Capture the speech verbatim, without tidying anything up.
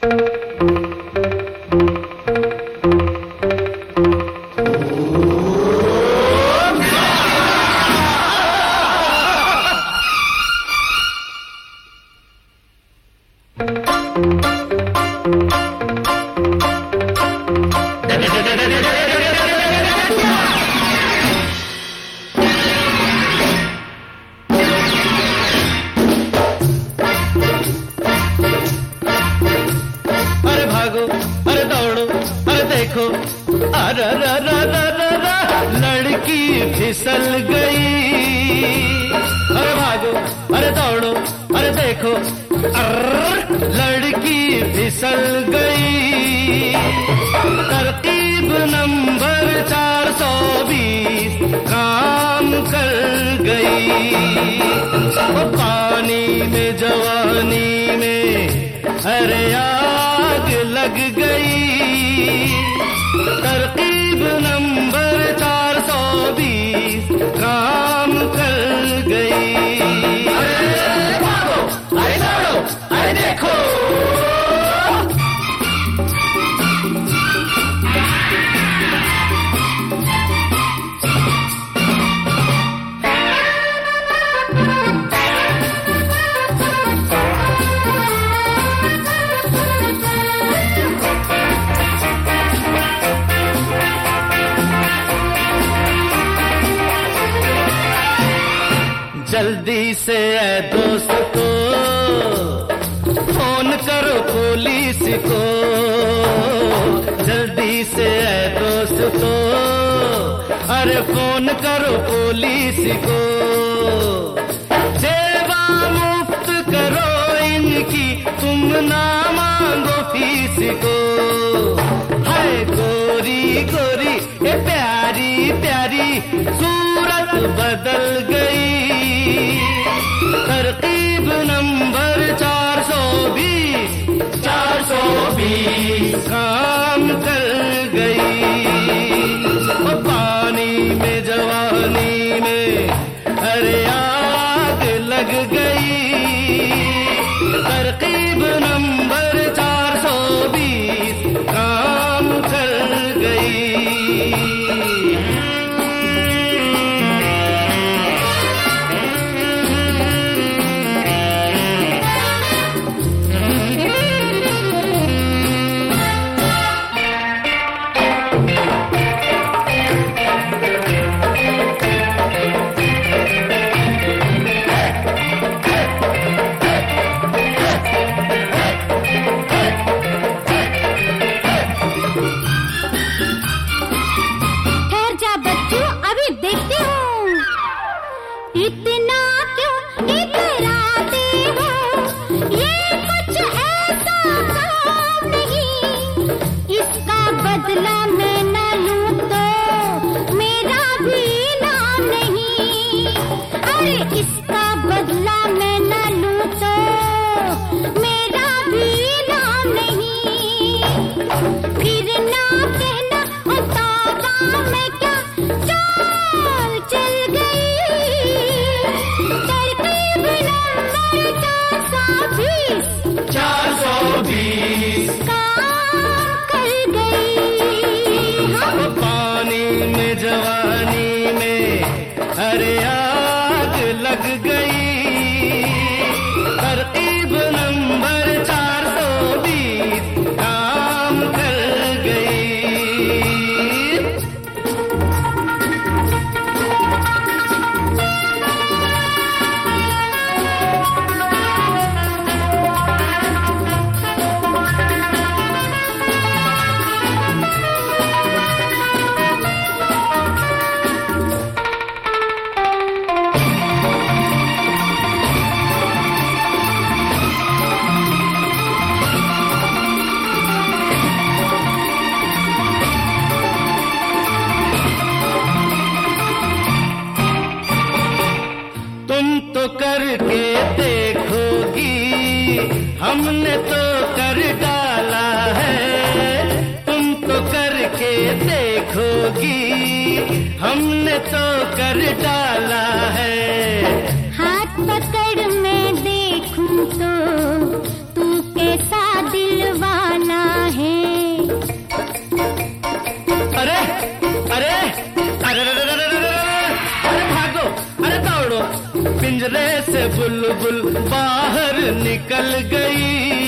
अरे भागो, अरे दौड़ो, अरे देखो, अरे रा रा रा रा रा लड़की फिसल गई। अरे भागो, अरे दौड़ो, अरे देखो, अर्र लड़की फिसल गई। तरकीब नंबर चार सौ बीस काम कर गई। वो पानी में जवानी में अरे आग लग गई। तरकीब नंबर चार सौ बीस काम कर गई। अरे भागो, अरे दौड़ो, अरे देखो। जल्दी से ऐ दोस्तों फोन करो पुलिस को। जल्दी से ऐ दोस्तों अरे फोन करो पुलिस को। सेवा मुफ्त करो इनकी तुम ना मांगो फीस को। हाय गोरी गोरी ये प्यारी प्यारी सूरत बदल गई। तरकीब नंबर चार सौ बीस चार सौ बीस काम कर गई। वो पानी में जवानी में अरे आग लग गई। तरकीब नंबर चार सौ बीस काम कर गई। इतना क्यों इतराते हो, ये कुछ ऐसा काम नहीं। इसका बदला मैं न लूं तो मेरा भी नाम नहीं। अरे इसका बदला मैं न लूं तो मेरा भी नाम नहीं। फिर ना कहना बतावा मैं क्या चाल चल गई। चार सौ बीस काम कर गई। हाँ पानी में जवानी में अरे आग लग गई। तरकीब नंबर चार सौ बीस काम कर गई। तुम तो करके देखोगी हमने तो कर डाला है। तुम तो करके देखोगी हमने तो कर डाला है। हाथ पकड़ मैं देखूं तो तू कैसा दिलवा पिंजरे से बुलबुल बाहर निकल गई।